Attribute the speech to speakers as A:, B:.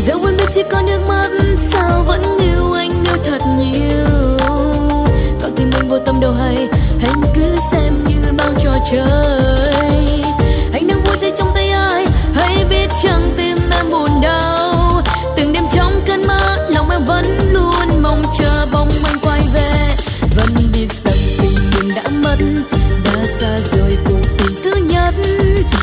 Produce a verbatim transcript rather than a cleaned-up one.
A: dẫu vẫn biết chỉ có nước mắt sao vẫn yêu anh yêu thật nhiều. Còn tim anh vô tâm đâu hay, anh cứ xem như bao trò chơi. Anh đang vui tay trong tay ai, hãy biết chẳng tim em buồn đau. Từng đêm trong cơn mơ lòng em vẫn luôn mong chờ bóng anh quay về. Vẫn biết rằng tình mình đã mất, đã xa rồi cuộc tình thứ nhất.